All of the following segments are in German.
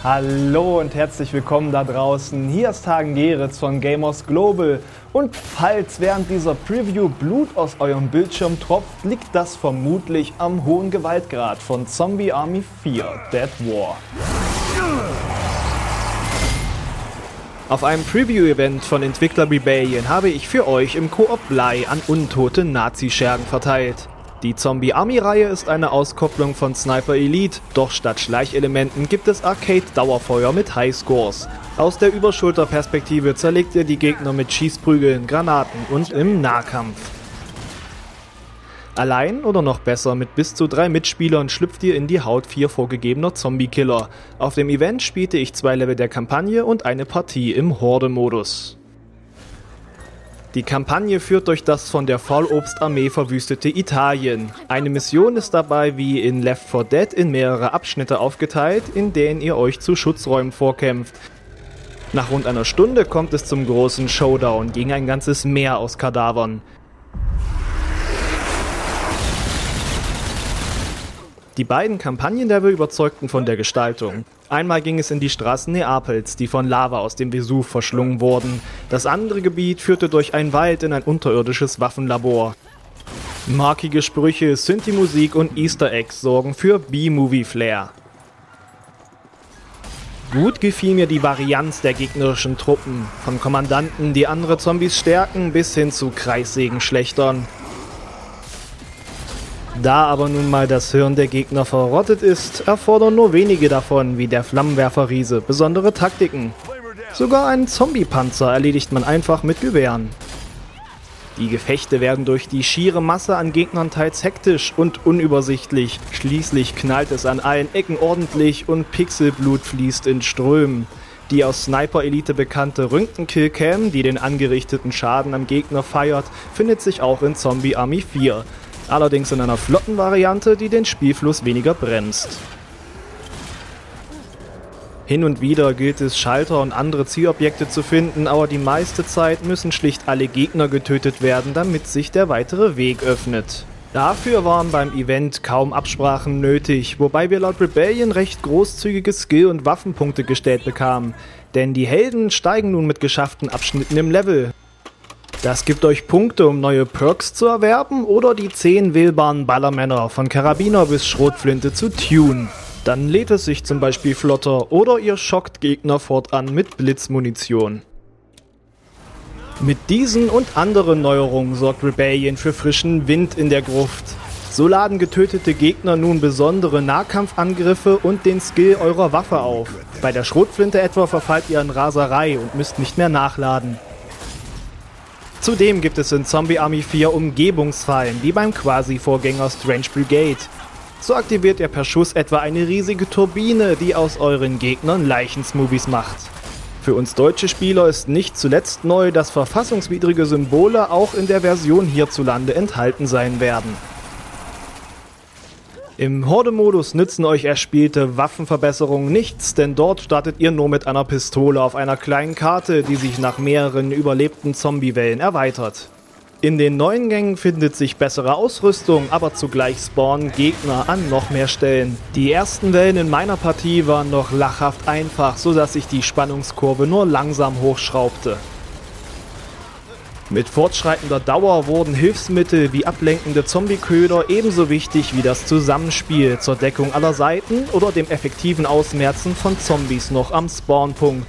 Hallo und herzlich willkommen da draußen. Hier ist Hagen Geritz von Gamers Global. Und falls während dieser Preview Blut aus eurem Bildschirm tropft, liegt das vermutlich am hohen Gewaltgrad von Zombie Army 4 Dead War. Auf einem Preview-Event von Entwickler Rebellion habe ich für euch im Koop Blei an untote Nazi-Schergen verteilt. Die Zombie-Army-Reihe ist eine Auskopplung von Sniper Elite, doch statt Schleichelementen gibt es Arcade-Dauerfeuer mit Highscores. Aus der Überschulterperspektive zerlegt ihr die Gegner mit Schießprügeln, Granaten und im Nahkampf. Allein oder noch besser mit bis zu 3 Mitspielern schlüpft ihr in die Haut 4 vorgegebener Zombie-Killer. Auf dem Event spielte ich 2 Level der Kampagne und eine Partie im Horde-Modus. Die Kampagne führt durch das von der Faulobstarmee verwüstete Italien. Eine Mission ist dabei wie in Left 4 Dead in mehrere Abschnitte aufgeteilt, in denen ihr euch zu Schutzräumen vorkämpft. Nach rund einer Stunde kommt es zum großen Showdown gegen ein ganzes Meer aus Kadavern. Die beiden Kampagnenlevel überzeugten von der Gestaltung. Einmal ging es in die Straßen Neapels, die von Lava aus dem Vesuv verschlungen wurden. Das andere Gebiet führte durch einen Wald in ein unterirdisches Waffenlabor. Markige Sprüche, Synthi-Musik und Easter Eggs sorgen für B-Movie-Flair. Gut gefiel mir die Varianz der gegnerischen Truppen, von Kommandanten, die andere Zombies stärken, bis hin zu Kreissägenschlechtern. Da aber nun mal das Hirn der Gegner verrottet ist, erfordern nur wenige davon, wie der Flammenwerfer-Riese, besondere Taktiken. Sogar einen Zombie-Panzer erledigt man einfach mit Gewehren. Die Gefechte werden durch die schiere Masse an Gegnern teils hektisch und unübersichtlich. Schließlich knallt es an allen Ecken ordentlich und Pixelblut fließt in Strömen. Die aus Sniper Elite bekannte Röntgen-Killcam, die den angerichteten Schaden am Gegner feiert, findet sich auch in Zombie Army 4. Allerdings in einer flotten Variante, die den Spielfluss weniger bremst. Hin und wieder gilt es, Schalter und andere Zielobjekte zu finden, aber die meiste Zeit müssen schlicht alle Gegner getötet werden, damit sich der weitere Weg öffnet. Dafür waren beim Event kaum Absprachen nötig, wobei wir laut Rebellion recht großzügige Skill- und Waffenpunkte gestellt bekamen. Denn die Helden steigen nun mit geschafften Abschnitten im Level. Das gibt euch Punkte, um neue Perks zu erwerben oder die 10 wählbaren Ballermänner von Karabiner bis Schrotflinte zu tunen. Dann lädt es sich zum Beispiel flotter oder ihr schockt Gegner fortan mit Blitzmunition. Mit diesen und anderen Neuerungen sorgt Rebellion für frischen Wind in der Gruft. So laden getötete Gegner nun besondere Nahkampfangriffe und den Skill eurer Waffe auf. Bei der Schrotflinte etwa verfallt ihr in Raserei und müsst nicht mehr nachladen. Zudem gibt es in Zombie Army 4 Umgebungsfallen, wie beim Quasi-Vorgänger Strange Brigade. So aktiviert ihr per Schuss etwa eine riesige Turbine, die aus euren Gegnern Leichensmovies macht. Für uns deutsche Spieler ist nicht zuletzt neu, dass verfassungswidrige Symbole auch in der Version hierzulande enthalten sein werden. Im Horde-Modus nützen euch erspielte Waffenverbesserungen nichts, denn dort startet ihr nur mit einer Pistole auf einer kleinen Karte, die sich nach mehreren überlebten Zombie-Wellen erweitert. In den neuen Gängen findet sich bessere Ausrüstung, aber zugleich spawnen Gegner an noch mehr Stellen. Die ersten Wellen in meiner Partie waren noch lachhaft einfach, sodass sich die Spannungskurve nur langsam hochschraubte. Mit fortschreitender Dauer wurden Hilfsmittel wie ablenkende Zombie-Köder ebenso wichtig wie das Zusammenspiel zur Deckung aller Seiten oder dem effektiven Ausmerzen von Zombies noch am Spawnpunkt.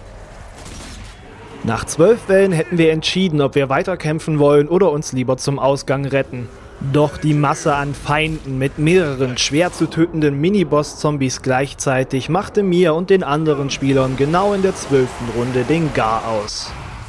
Nach 12 Wellen hätten wir entschieden, ob wir weiterkämpfen wollen oder uns lieber zum Ausgang retten. Doch die Masse an Feinden mit mehreren schwer zu tötenden Miniboss-Zombies gleichzeitig machte mir und den anderen Spielern genau in der 12. Runde den Gar aus.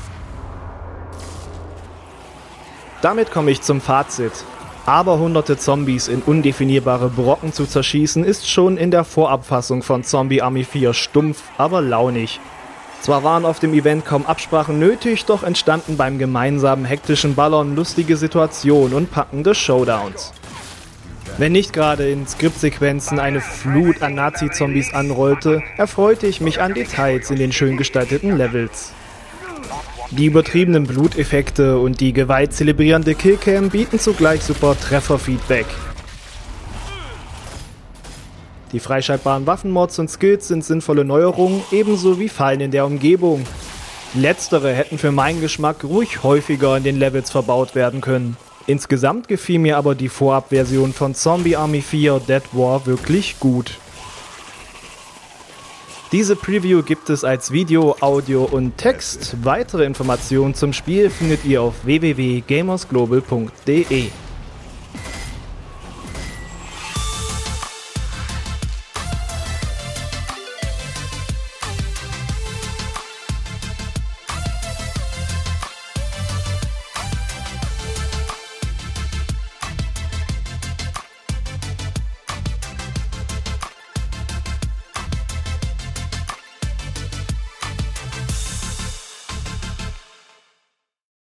Damit komme ich zum Fazit. Aber hunderte Zombies in undefinierbare Brocken zu zerschießen ist schon in der Vorabfassung von Zombie Army 4 stumpf, aber launig. Zwar waren auf dem Event kaum Absprachen nötig, doch entstanden beim gemeinsamen hektischen Ballern lustige Situationen und packende Showdowns. Wenn nicht gerade in Skriptsequenzen eine Flut an Nazi-Zombies anrollte, erfreute ich mich an Details in den schön gestalteten Levels. Die übertriebenen Bluteffekte und die gewaltzelebrierende Killcam bieten zugleich super Trefferfeedback. Die freischaltbaren Waffenmods und Skills sind sinnvolle Neuerungen, ebenso wie Fallen in der Umgebung. Letztere hätten für meinen Geschmack ruhig häufiger in den Levels verbaut werden können. Insgesamt gefiel mir aber die Vorabversion von Zombie Army 4 Dead War wirklich gut. Diese Preview gibt es als Video, Audio und Text. Weitere Informationen zum Spiel findet ihr auf www.gamersglobal.de.